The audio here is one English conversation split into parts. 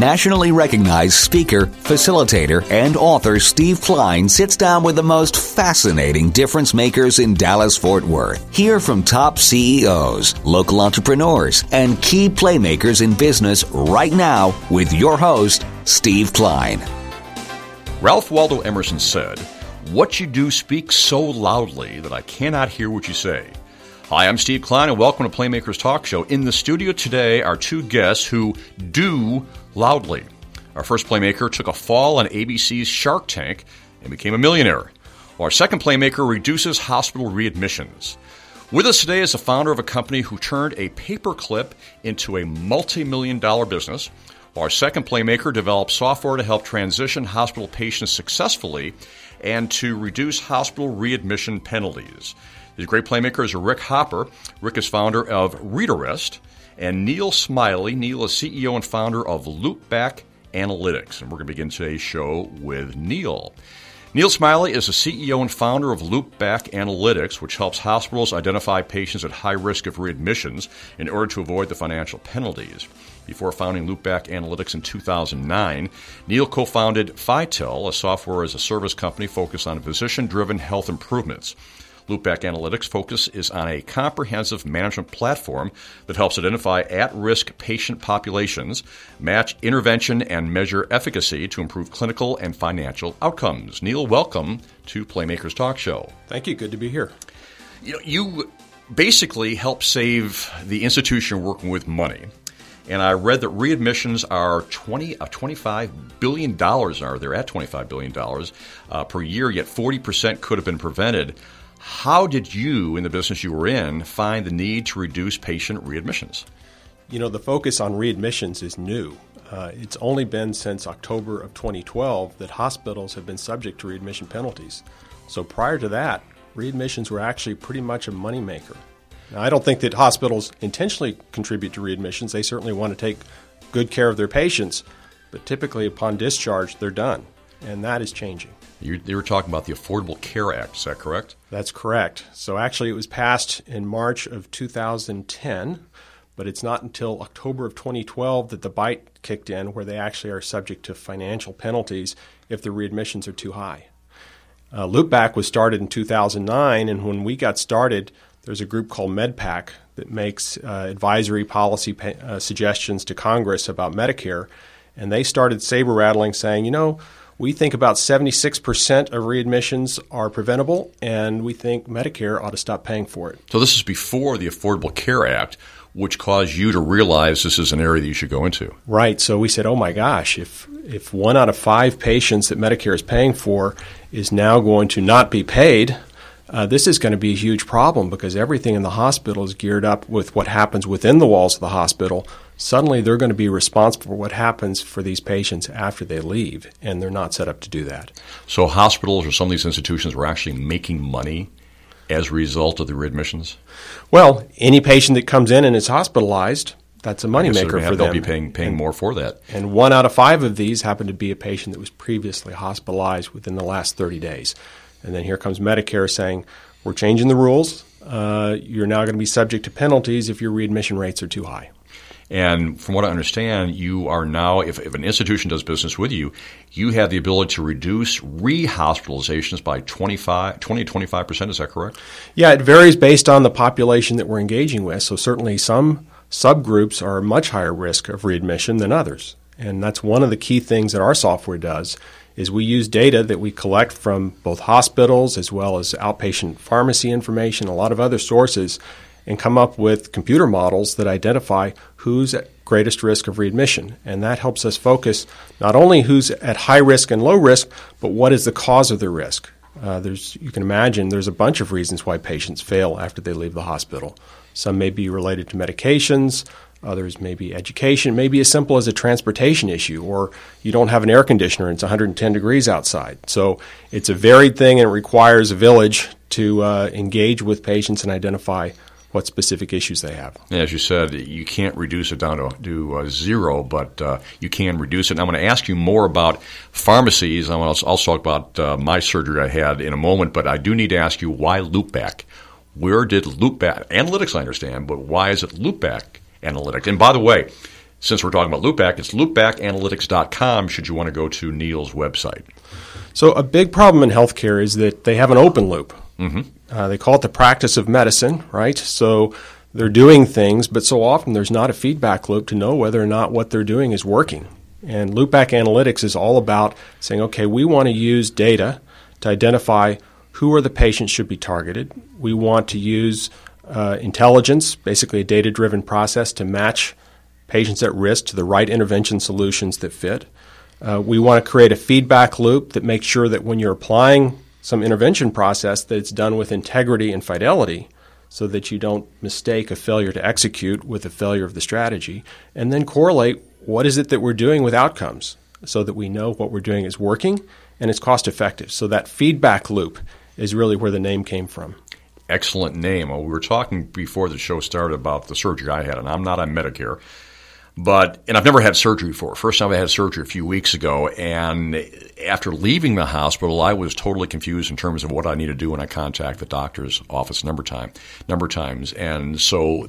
Nationally recognized speaker, facilitator, and author Steve Klein sits down with the most fascinating difference makers in Dallas-Fort Worth. Hear from top CEOs, local entrepreneurs, and key playmakers in business right now with your host, Steve Klein. Ralph Waldo Emerson said, "What you do speaks so loudly that I cannot hear what you say." Hi, I'm Steve Klein, and welcome to Playmakers Talk Show. In the studio today are two guests who do loudly. Our first playmaker took a fall on ABC's Shark Tank and became a millionaire, while our second playmaker reduces hospital readmissions. With us today is the founder of a company who turned a paperclip into a multi-million-dollar business, while our second playmaker develops software to help transition hospital patients successfully and to reduce hospital readmission penalties. These great playmakers are Rick Hopper. Rick is founder of ReadArrest, and Neil Smiley. Neil is CEO and founder of Loopback Analytics. And we're going to begin today's show with Neil. Neil Smiley is the CEO and founder of Loopback Analytics, which helps hospitals identify patients at high risk of readmissions in order to avoid the financial penalties. Before founding Loopback Analytics in 2009, Neil co-founded Phitel, a software-as-a-service company focused on physician-driven health improvements. Loopback Analytics' focus is on a comprehensive management platform that helps identify at-risk patient populations, match intervention, and measure efficacy to improve clinical and financial outcomes. Neil, welcome to Playmakers Talk Show. Thank you. Good to be here. You basically help save the institution you're working with money. And I read that readmissions are $25 billion, they're at $25 billion per year, yet 40% could have been prevented. How did you, in the business you were in, find the need to reduce patient readmissions? You know, the focus on readmissions is new. It's only been since October of 2012 that hospitals have been subject to readmission penalties. So prior to that, readmissions were actually pretty much a moneymaker. Now, I don't think that hospitals intentionally contribute to readmissions. They certainly want to take good care of their patients, but typically upon discharge, they're done, and that is changing. You were talking about the Affordable Care Act, is that correct? That's correct. So actually it was passed in March of 2010, but it's not until October of 2012 that the bite kicked in, where they actually are subject to financial penalties if the readmissions are too high. Loopback was started in 2009, and when we got started, there's a group called MedPAC that makes advisory policy suggestions to Congress about Medicare, and they started saber-rattling saying, we think about 76% of readmissions are preventable, and we think Medicare ought to stop paying for it. So this is before the Affordable Care Act, which caused you to realize this is an area that you should go into. Right. So we said, oh my gosh, if 1 out of 5 patients that Medicare is paying for is now going to not be paid, this is going to be a huge problem, because everything in the hospital is geared up with what happens within the walls of the hospital. Suddenly they're going to be responsible for what happens for these patients after they leave, and they're not set up to do that. So hospitals or some of these institutions were actually making money as a result of the readmissions? Well, any patient that comes in and is hospitalized, that's a moneymaker for them. They'll be paying more for that. And 1 out of 5 of these happen to be a patient that was previously hospitalized within the last 30 days. And then here comes Medicare saying, we're changing the rules. You're now going to be subject to penalties if your readmission rates are too high. And from what I understand, you are now, if an institution does business with you, you have the ability to reduce rehospitalizations by 20 to 25%. Is that correct? Yeah, it varies based on the population that we're engaging with. So certainly some subgroups are much higher risk of readmission than others. And that's one of the key things that our software does, is we use data that we collect from both hospitals as well as outpatient pharmacy information, a lot of other sources, and come up with computer models that identify who's at greatest risk of readmission. And that helps us focus not only who's at high risk and low risk, but what is the cause of their risk. You can imagine there's a bunch of reasons why patients fail after they leave the hospital. Some may be related to medications, others may be education, maybe as simple as a transportation issue, or you don't have an air conditioner and it's 110 degrees outside. So it's a varied thing, and it requires a village to engage with patients and identify what specific issues they have. As you said, you can't reduce it down to zero, but you can reduce it. And I'm going to ask you more about pharmacies. I want to also talk about my surgery I had in a moment, but I do need to ask you, why Loopback? Where did Loopback Analytics, I understand, but why is it Loopback Analytics? And by the way, Since we're talking about loopback, it's loopbackanalytics.com should you want to go to Neil's website. So a big problem in healthcare is that they have an open loop. They call it the practice of medicine, right? So they're doing things, but so often there's not a feedback loop to know whether or not what they're doing is working. And loopback analytics is all about saying, okay, we want to use data to identify who are the patients should be targeted. We want to use intelligence, basically a data-driven process, to match patients at risk to the right intervention solutions that fit. We want to create a feedback loop that makes sure that when you're applying some intervention process that it's done with integrity and fidelity so that you don't mistake a failure to execute with a failure of the strategy, and then correlate what is it that we're doing with outcomes so that we know what we're doing is working and it's cost effective. So that feedback loop is really where the name came from. Excellent name. Well, we were talking before the show started about the surgery I had, and I'm not on Medicare. And I've never had surgery before. First time I had surgery a few weeks ago, and after leaving the hospital, I was totally confused in terms of what I need to do when I contact the doctor's office number of times. And so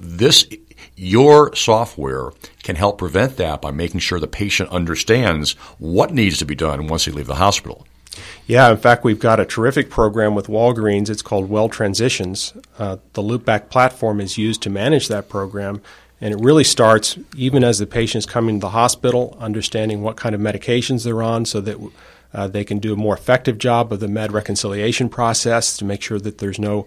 your software can help prevent that by making sure the patient understands what needs to be done once they leave the hospital. Yeah, in fact, we've got a terrific program with Walgreens. It's called Well Transitions. The Loopback platform is used to manage that program. And it really starts even as the patient's coming to the hospital, understanding what kind of medications they're on so that they can do a more effective job of the med reconciliation process to make sure that there's no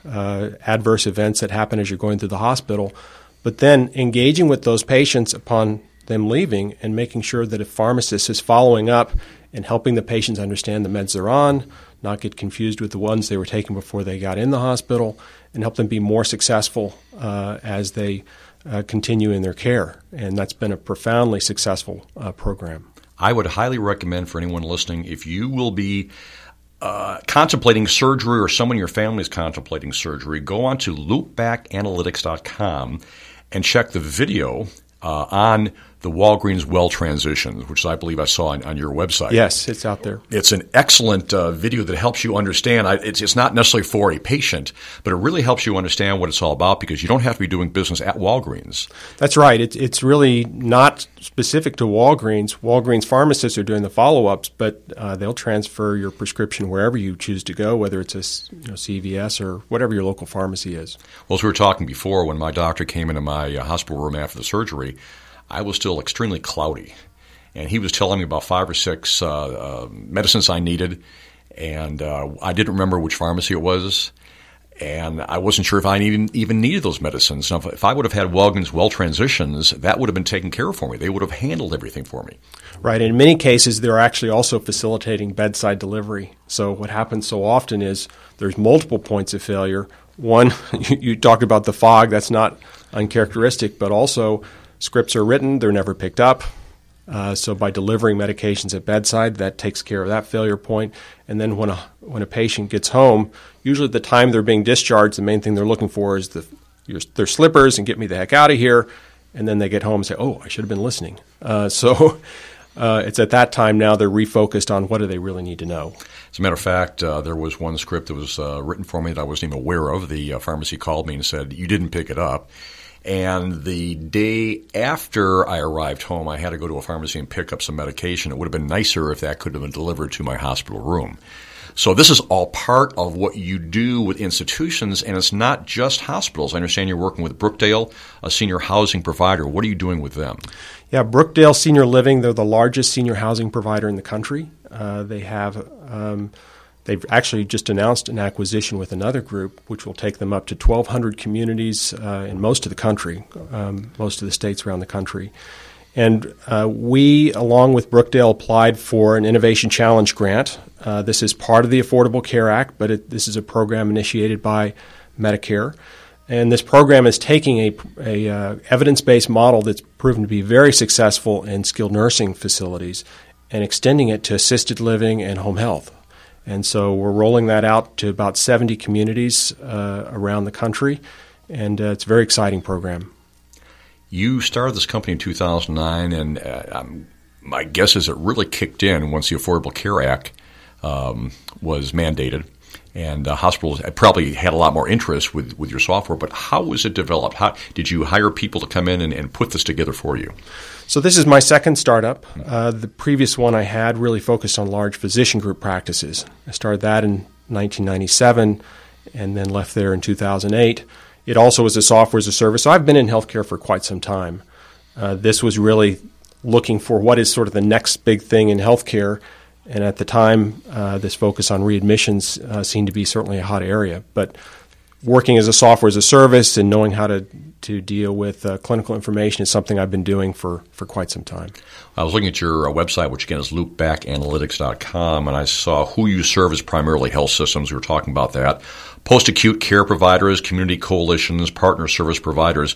adverse events that happen as you're going through the hospital. But then engaging with those patients upon them leaving and making sure that a pharmacist is following up and helping the patients understand the meds they're on, not get confused with the ones they were taking before they got in the hospital, and help them be more successful as they continue in their care. And that's been a profoundly successful program. I would highly recommend for anyone listening, if you will be contemplating surgery or someone in your family is contemplating surgery, go on to loopbackanalytics.com and check the video on the Walgreens Well Transitions, which I believe I saw on your website. Yes, it's out there. It's an excellent video that helps you understand. It's not necessarily for a patient, but it really helps you understand what it's all about because you don't have to be doing business at Walgreens. That's right. It's really not specific to Walgreens. Walgreens pharmacists are doing the follow-ups, but they'll transfer your prescription wherever you choose to go, whether it's a CVS or whatever your local pharmacy is. Well, as we were talking before, when my doctor came into my hospital room after the surgery, I was still extremely cloudy, and he was telling me about 5 or 6 medicines I needed, and I didn't remember which pharmacy it was, and I wasn't sure if I even needed those medicines. Now, if I would have had Walgreens Well Transitions, that would have been taken care of for me. They would have handled everything for me. Right. In many cases, they're actually also facilitating bedside delivery. So what happens so often is there's multiple points of failure. One, you talked about the fog. That's not uncharacteristic, but also scripts are written, they're never picked up. So by delivering medications at bedside, that takes care of that failure point. And then when a patient gets home, usually at the time they're being discharged, the main thing they're looking for is their slippers and get me the heck out of here. And then they get home and say, oh, I should have been listening. So it's at that time now they're refocused on what do they really need to know. As a matter of fact, there was one script that was written for me that I wasn't even aware of. The pharmacy called me and said, you didn't pick it up. And the day after I arrived home, I had to go to a pharmacy and pick up some medication. It would have been nicer if that could have been delivered to my hospital room. So this is all part of what you do with institutions, and it's not just hospitals. I understand you're working with Brookdale, a senior housing provider. What are you doing with them? Yeah, Brookdale Senior Living, they're the largest senior housing provider in the country. They've actually just announced an acquisition with another group, which will take them up to 1,200 communities in most of the country, most of the states around the country. And we, along with Brookdale, applied for an Innovation Challenge grant. This is part of the Affordable Care Act, but this is a program initiated by Medicare. And this program is taking a evidence-based model that's proven to be very successful in skilled nursing facilities and extending it to assisted living and home health. And so we're rolling that out to about 70 communities around the country, and it's a very exciting program. You started this company in 2009, and my guess is it really kicked in once the Affordable Care Act was mandated. And hospitals probably had a lot more interest with your software, but how was it developed? How did you hire people to come in and put this together for you? So this is my second startup. The previous one I had really focused on large physician group practices. I started that in 1997 and then left there in 2008. It also was a software as a service. So I've been in healthcare for quite some time. This was really looking for what is sort of the next big thing in healthcare. And at the time, this focus on readmissions seemed to be certainly a hot area. But working as a software as a service and knowing how to deal with clinical information is something I've been doing for quite some time. I was looking at your website, which again is loopbackanalytics.com, and I saw who you serve as primarily health systems. We were talking about that. Post-acute care providers, community coalitions, partner service providers.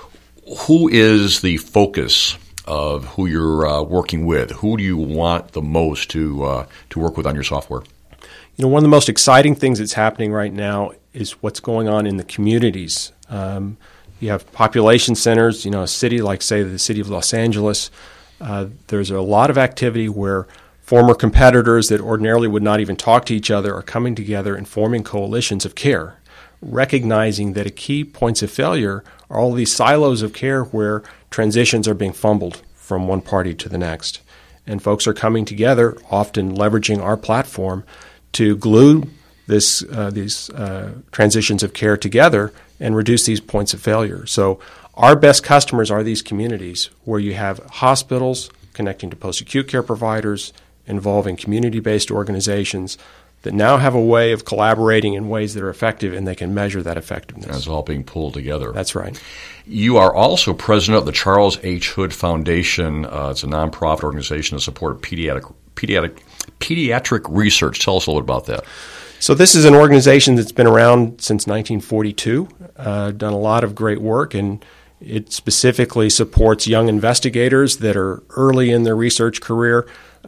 Who is the focus of who you're working with? Who do you want the most to work with on your software? One of the most exciting things that's happening right now is what's going on in the communities. You have population centers, a city like, say, the city of Los Angeles. There's a lot of activity where former competitors that ordinarily would not even talk to each other are coming together and forming coalitions of care, recognizing that a key points of failure are all these silos of care where transitions are being fumbled from one party to the next. And folks are coming together, often leveraging our platform, to glue these transitions of care together and reduce these points of failure. So our best customers are these communities where you have hospitals connecting to post-acute care providers, involving community-based organizations that now have a way of collaborating in ways that are effective, and they can measure that effectiveness. It's all being pulled together. That's right. You are also president of the Charles H. Hood Foundation. It's a nonprofit organization to support pediatric research. Tell us a little bit about that. So this is an organization that's been around since 1942, done a lot of great work, and it specifically supports young investigators that are early in their research career,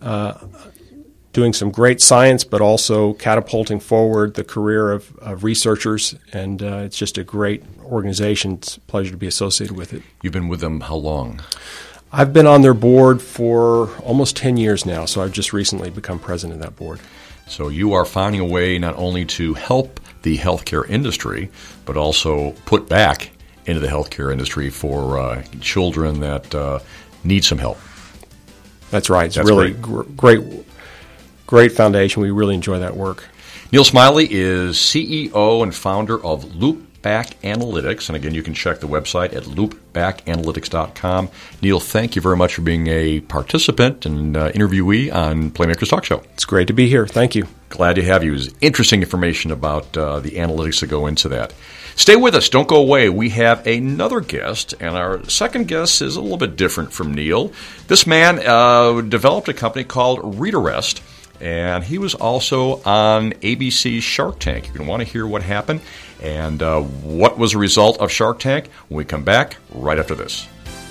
doing some great science, but also catapulting forward the career of researchers. And it's just a great organization. It's a pleasure to be associated with it. You've been with them how long? I've been on their board for almost 10 years now, so I've just recently become president of that board. So you are finding a way not only to help the healthcare industry, but also put back into the healthcare industry for children that need some help. That's right. It's really great foundation. We really enjoy that work. Neil Smiley is CEO and founder of Loopback Analytics. And again, you can check the website at loopbackanalytics.com. Neil, thank you very much for being a participant and interviewee on Playmakers Talk Show. It's great to be here. Thank you. Glad to have you. It's interesting information about the analytics that go into that. Stay with us. Don't go away. We have another guest, and our second guest is a little bit different from Neil. This man developed a company called Redirest, and he was also on ABC's Shark Tank. You're going to want to hear what happened and what was the result of Shark Tank when we come back right after this.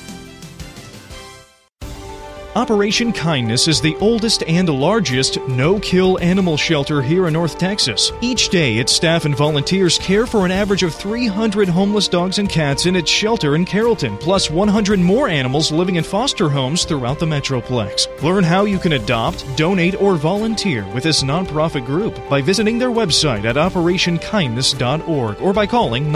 Operation Kindness is the oldest and largest no-kill animal shelter here in North Texas. Each day, its staff and volunteers care for an average of 300 homeless dogs and cats in its shelter in Carrollton, plus 100 more animals living in foster homes throughout the Metroplex. Learn how you can adopt, donate, or volunteer with this nonprofit group by visiting their website at operationkindness.org or by calling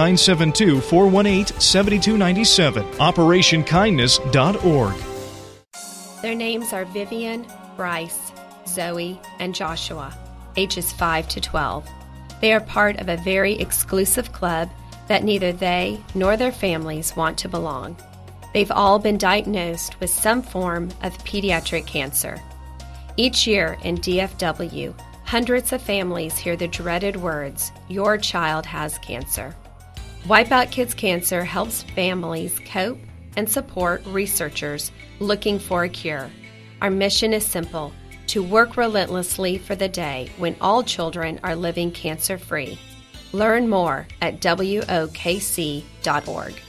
972-418-7297. operationkindness.org. Their names are Vivian, Bryce, Zoe, and Joshua, ages 5 to 12. They are part of a very exclusive club that neither they nor their families want to belong. They've all been diagnosed with some form of pediatric cancer. Each year in DFW, hundreds of families hear the dreaded words, "Your child has cancer." Wipeout Kids Cancer helps families cope and support researchers looking for a cure. Our mission is simple: to work relentlessly for the day when all children are living cancer-free. Learn more at WOKC.org.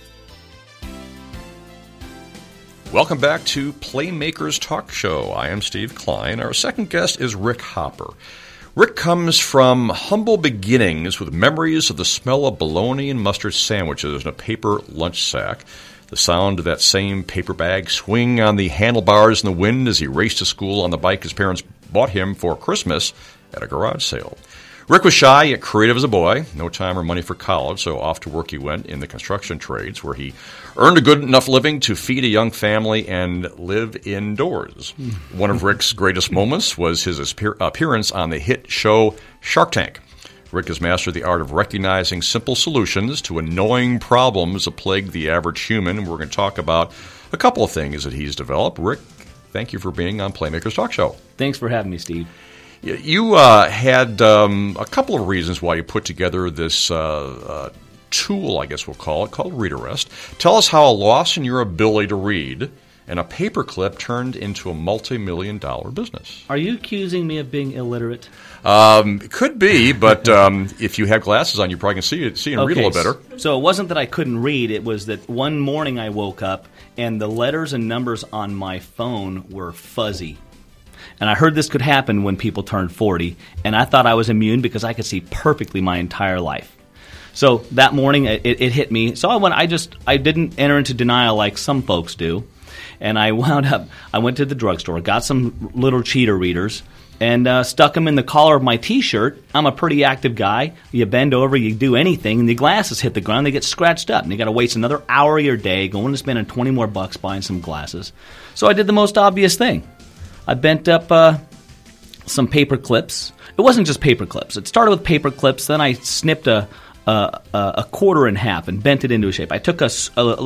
Welcome back to Playmakers Talk Show. I am Steve Klein. Our second guest is Rick Hopper. Rick comes from humble beginnings with memories of the smell of bologna and mustard sandwiches in a paper lunch sack, the sound of that same paper bag swing on the handlebars in the wind as he raced to school on the bike his parents bought him for Christmas at a garage sale. Rick was shy yet creative as a boy, no time or money for college, so off to work he went in the construction trades where he earned a good enough living to feed a young family and live indoors. One of Rick's greatest moments was his appearance on the hit show Shark Tank. Rick has mastered the art of recognizing simple solutions to annoying problems that plague the average human, and we're going to talk about a couple of things that he's developed. Rick, thank you for being on Playmakers Talk Show. Thanks for having me, Steve. You had a couple of reasons why you put together this tool, I guess we'll call it, called ReadArrest. Tell us how a loss in your ability to read and a paperclip turned into a multi-million-dollar business. Are you accusing me of being illiterate? It could be, but if you have glasses on, you probably can see and read a little better. So it wasn't that I couldn't read. It was that one morning I woke up and the letters and numbers on my phone were fuzzy. And I heard this could happen when people turned 40, and I thought I was immune because I could see perfectly my entire life. So that morning it hit me. So I didn't enter into denial like some folks do. And I went to the drugstore, got some little cheater readers, and stuck them in the collar of my T-shirt. I'm a pretty active guy. You bend over, you do anything, and the glasses hit the ground, they get scratched up. And you got to waste another hour of your day going to spending $20 more buying some glasses. So I did the most obvious thing. I bent up some paper clips. It wasn't just paper clips. It started with paper clips, then I snipped a quarter in half and bent it into a shape. I took an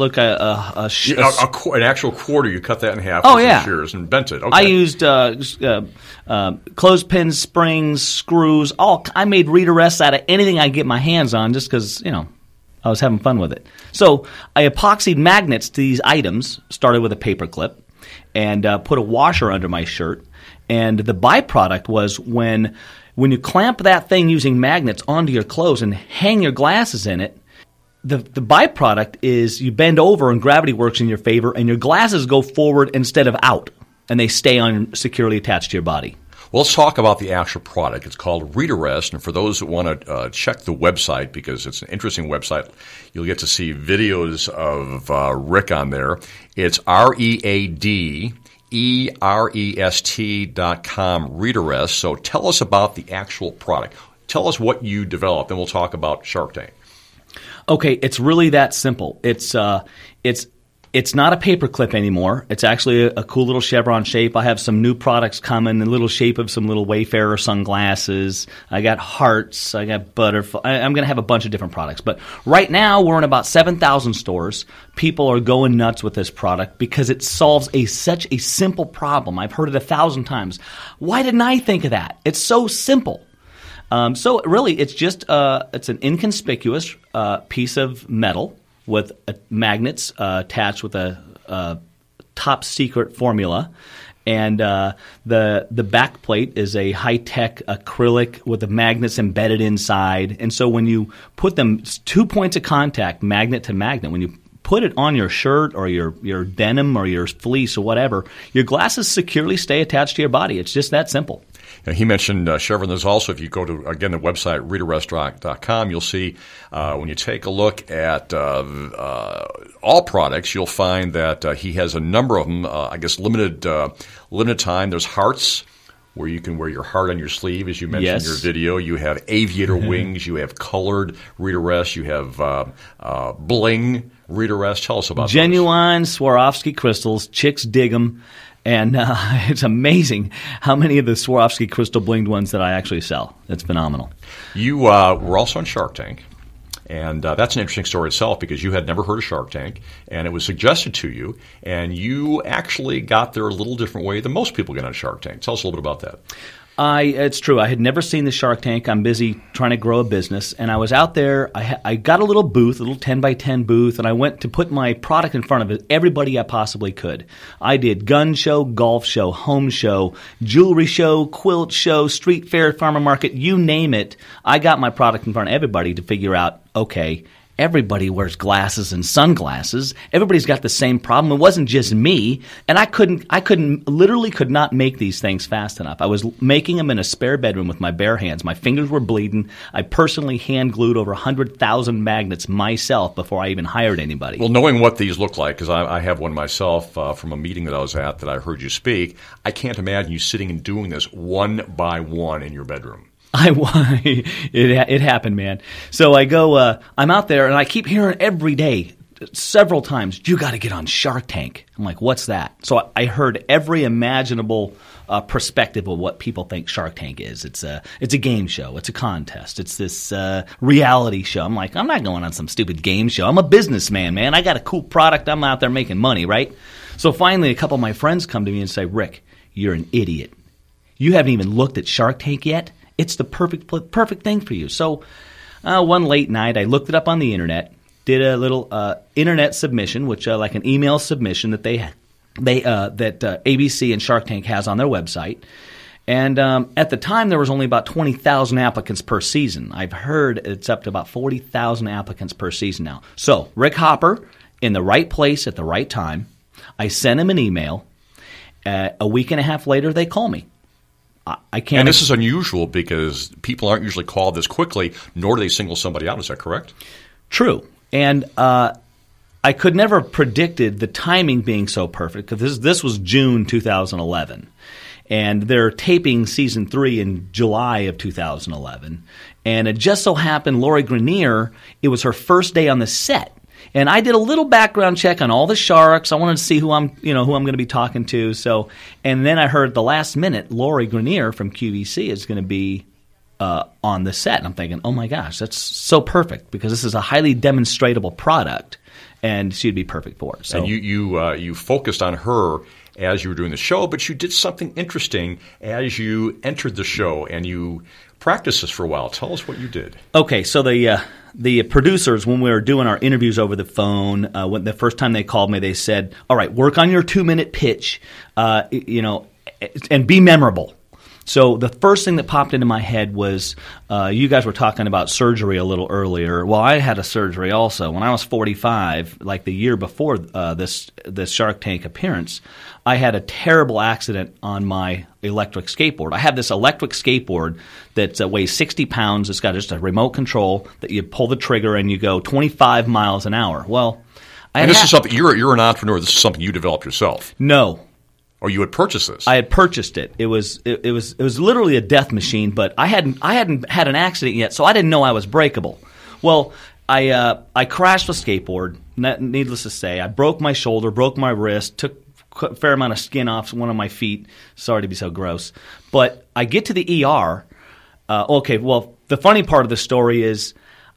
actual quarter. You cut that in half with some shears and bent it. Okay. I used clothespins, springs, screws. I made ReadArrests out of anything I get my hands on, just because I was having fun with it. So I epoxied magnets to these items. Started with a paper clip and put a washer under my shirt. And the byproduct was when you clamp that thing using magnets onto your clothes and hang your glasses in it, the byproduct is you bend over and gravity works in your favor and your glasses go forward instead of out, and they stay on securely attached to your body. Well, let's talk about the actual product. It's called ReadArrest, and for those that want to check the website, because it's an interesting website, you'll get to see videos of Rick on there. It's ReadArrest.com, ReadArrest. So tell us about the actual product. Tell us what you developed, and we'll talk about Shark Tank. Okay, it's really that simple. It's not a paper clip anymore. It's actually a cool little chevron shape. I have some new products coming in the little shape of some little Wayfarer sunglasses. I got hearts. I got butterfly. I'm going to have a bunch of different products. But right now we're in about 7,000 stores. People are going nuts with this product because it solves such a simple problem. I've heard it 1,000 times. Why didn't I think of that? It's so simple. So really it's just it's an inconspicuous piece of metal with magnets attached with a top secret formula, and the back plate is a high tech acrylic with the magnets embedded inside. And so when you put them, it's 2 points of contact, magnet to magnet. When you put it on your shirt or your denim or your fleece or whatever, your glasses securely stay attached to your body. It's just that simple. He mentioned chevron. There's also, if you go to, again, the website, ReadArrest.com, you'll see when you take a look at all products, you'll find that he has a number of them, limited time. There's hearts, where you can wear your heart on your sleeve, as you mentioned in your video. You have aviator wings. You have colored ReadArrest. You have bling ReadArrest. Tell us about genuine Swarovski crystals. Chicks dig them. And it's amazing how many of the Swarovski crystal blinged ones that I actually sell. It's phenomenal. You were also on Shark Tank, and that's an interesting story itself because you had never heard of Shark Tank, and it was suggested to you, and you actually got there a little different way than most people get on Shark Tank. Tell us a little bit about that. It's true. I had never seen the Shark Tank. I'm busy trying to grow a business, and I was out there. I got a little booth, a little 10x10 booth, and I went to put my product in front of everybody I possibly could. I did gun show, golf show, home show, jewelry show, quilt show, street fair, farmer market, you name it. I got my product in front of everybody to figure out, okay, everybody wears glasses and sunglasses. Everybody's got the same problem. It wasn't just me, and I literally could not make these things fast enough. I was making them in a spare bedroom with my bare hands. My fingers were bleeding. I personally hand glued over 100,000 magnets myself before I even hired anybody. Well, knowing what these look like, because I have one myself from a meeting that I was at that I heard you speak, I can't imagine you sitting and doing this one by one in your bedroom. It happened, man. So I go, I'm out there, and I keep hearing every day, several times, you got to get on Shark Tank. I'm like, what's that? So I heard every imaginable perspective of what people think Shark Tank is. It's a game show. It's a contest. It's this reality show. I'm like, I'm not going on some stupid game show. I'm a businessman, man. I got a cool product. I'm out there making money, right? So finally, a couple of my friends come to me and say, Rick, you're an idiot. You haven't even looked at Shark Tank yet? It's the perfect thing for you. So one late night, I looked it up on the internet, did a little internet submission, which like an email submission that that ABC and Shark Tank has on their website. And at the time, there was only about 20,000 applicants per season. I've heard it's up to about 40,000 applicants per season now. So Rick Hopper, in the right place at the right time. I sent him an email. A week and a half later, they call me. I can't. And this is unusual because people aren't usually called this quickly, nor do they single somebody out. Is that correct? True. And I could never have predicted the timing being so perfect because this was June 2011. And they're taping Season 3 in July of 2011. And it just so happened Lori Greiner, it was her first day on the set. And I did a little background check on all the sharks. I wanted to see who I'm going to be talking to. So, and then I heard at the last minute, Lori Greiner from QVC is going to be on the set. And I'm thinking, oh my gosh, that's so perfect because this is a highly demonstratable product, and she'd be perfect for it. So, and you focused on her as you were doing the show, but you did something interesting as you entered the show, and you practiced this for a while. Tell us what you did. Okay, so the producers, when we were doing our interviews over the phone, when the first time they called me, they said, all right, work on your 2-minute pitch, and be memorable. So the first thing that popped into my head was you guys were talking about surgery a little earlier. Well, I had a surgery also. When I was 45, like the year before this Shark Tank appearance, I had a terrible accident on my electric skateboard. I have this electric skateboard that weighs 60 pounds. It's got just a remote control that you pull the trigger and you go 25 miles an hour. Well, this is something you're an entrepreneur. This is something you developed yourself. No. Or you had purchased this? I had purchased it. It was literally a death machine, but I hadn't had an accident yet, so I didn't know I was breakable. Well, I crashed the skateboard. Needless to say, I broke my shoulder, broke my wrist, took a fair amount of skin off one of my feet. Sorry to be so gross, but I get to the ER. Okay, well, the funny part of the story is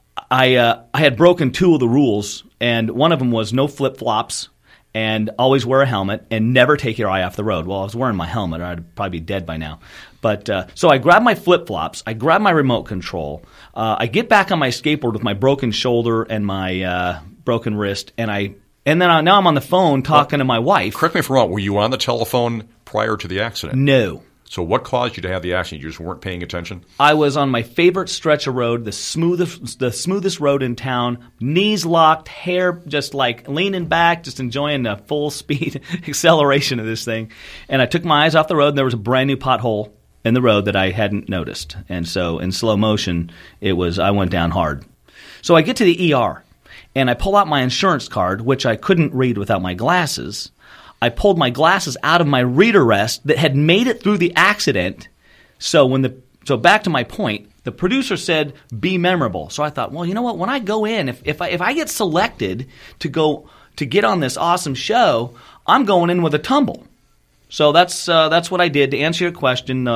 I had broken 2 of the rules, and one of them was no flip-flops. And always wear a helmet and never take your eye off the road. Well, I was wearing my helmet, or I'd probably be dead by now. But so I grab my flip-flops, I grab my remote control, I get back on my skateboard with my broken shoulder and my broken wrist, now I'm on the phone talking to my wife. Correct me if I'm wrong. Were you on the telephone prior to the accident? No. So what caused you to have the accident? You just weren't paying attention? I was on my favorite stretch of road, the smoothest road in town, knees locked, hair just like leaning back, just enjoying the full speed acceleration of this thing. And I took my eyes off the road, and there was a brand new pothole in the road that I hadn't noticed. And so in slow motion, I went down hard. So I get to the ER, and I pull out my insurance card, which I couldn't read without my glasses. I pulled my glasses out of my reader rest that had made it through the accident. So back to my point, the producer said, be memorable. So I thought, well, you know what? When I go in, if I get selected to get on this awesome show, I'm going in with a tumble. So that's what I did. To answer your question,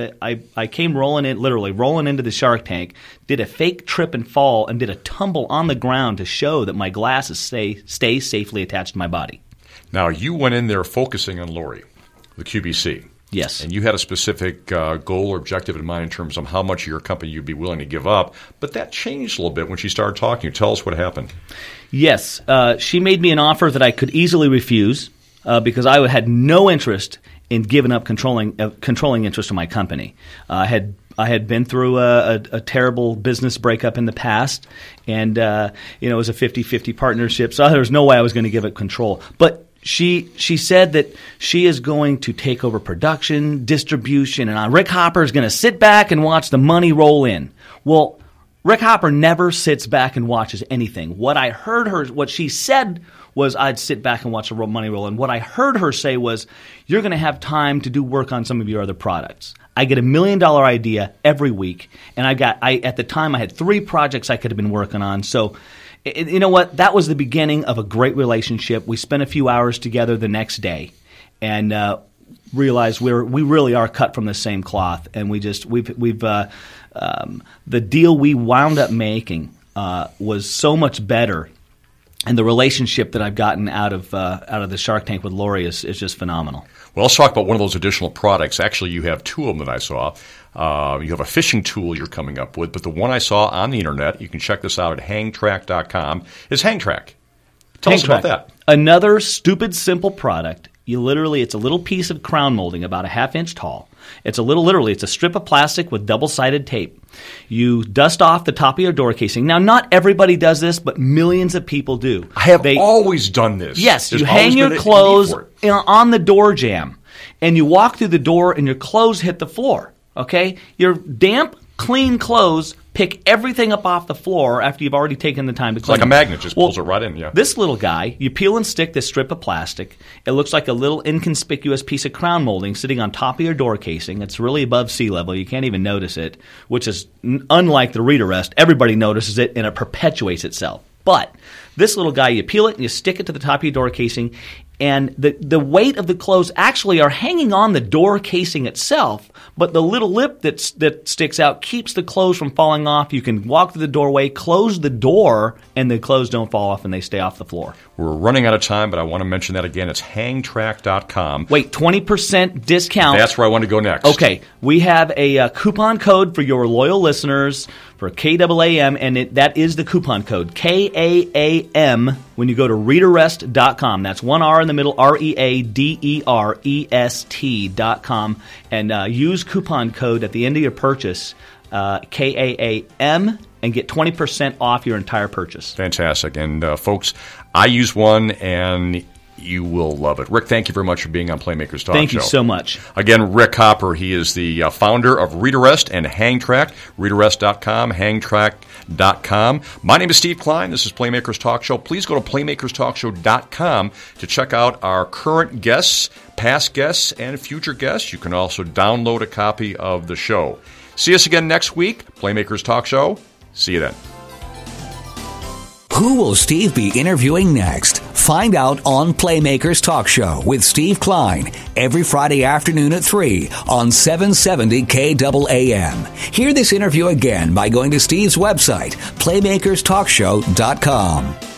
I came literally rolling into the Shark Tank, did a fake trip and fall, and did a tumble on the ground to show that my glasses stay safely attached to my body. Now, you went in there focusing on Lori, the QVC. Yes. And you had a specific goal or objective in mind in terms of how much of your company you'd be willing to give up. But that changed a little bit when she started talking to you. Tell us what happened. Yes. She made me an offer that I could easily refuse because I had no interest in giving up controlling interest in my company. I had been through a terrible business breakup in the past, and it was a 50-50 partnership, so there was no way I was going to give it control. But she said that she is going to take over production, distribution, and Rick Hopper is going to sit back and watch the money roll in. Well, Rick Hopper never sits back and watches anything. What she said was I'd sit back and watch the money roll. And what I heard her say was, you're going to have time to do work on some of your other products. I get $1 million idea every week. And at the time, I had 3 projects I could have been working on. So, you know what? That was the beginning of a great relationship. We spent a few hours together the next day and realized we really are cut from the same cloth. And the deal we wound up making was so much better. And the relationship that I've gotten out of the Shark Tank with Lori is just phenomenal. Well, let's talk about one of those additional products. Actually, you have 2 of them that I saw. You have a fishing tool you're coming up with, but the one I saw on the internet, you can check this out at hangtrack.com, is HangTrack. Tell us about that. Another stupid, simple product. It's a little piece of crown molding about a 1/2 inch tall. It's a strip of plastic with double-sided tape. You dust off the top of your door casing. Now, not everybody does this, but millions of people do. I have always done this. Yes, There's you hang your clothes on the door jamb, and you walk through the door, and your clothes hit the floor. Okay? Your damp, clean clothes pick everything up off the floor after you've already taken the time to clean. It's like a magnet, just pulls it right in, yeah. This little guy, you peel and stick this strip of plastic. It looks like a little inconspicuous piece of crown molding sitting on top of your door casing. It's really above sea level. You can't even notice it, which is unlike the Reed Arrest. Everybody notices it, and it perpetuates itself. But this little guy, you peel it and you stick it to the top of your door casing, and the weight of the clothes actually are hanging on the door casing itself, but the little lip that sticks out keeps the clothes from falling off. You can walk through the doorway, close the door, and the clothes don't fall off and they stay off the floor. We're running out of time, but I want to mention that again. It's hangtrack.com. Wait, 20% discount. That's where I want to go next. Okay. We have a coupon code for your loyal listeners for KAAM, and that is the coupon code, KAAM, when you go to readerest.com. That's 1 R in the middle, READEREST.com, and use coupon code at the end of your purchase, KAAM, and get 20% off your entire purchase. Fantastic. And folks, I use one, and you will love it. Rick, thank you very much for being on Playmakers Talk Show. Thank you so much. Again, Rick Hopper, he is the founder of ReadArrest and HangTrack, readarrest.com, hangtrack.com. My name is Steve Klein. This is Playmakers Talk Show. Please go to playmakerstalkshow.com to check out our current guests, past guests, and future guests. You can also download a copy of the show. See us again next week. Playmakers Talk Show. See you then. Who will Steve be interviewing next? Find out on Playmakers Talk Show with Steve Klein every Friday afternoon at 3 on 770 KAAM. Hear this interview again by going to Steve's website, playmakerstalkshow.com.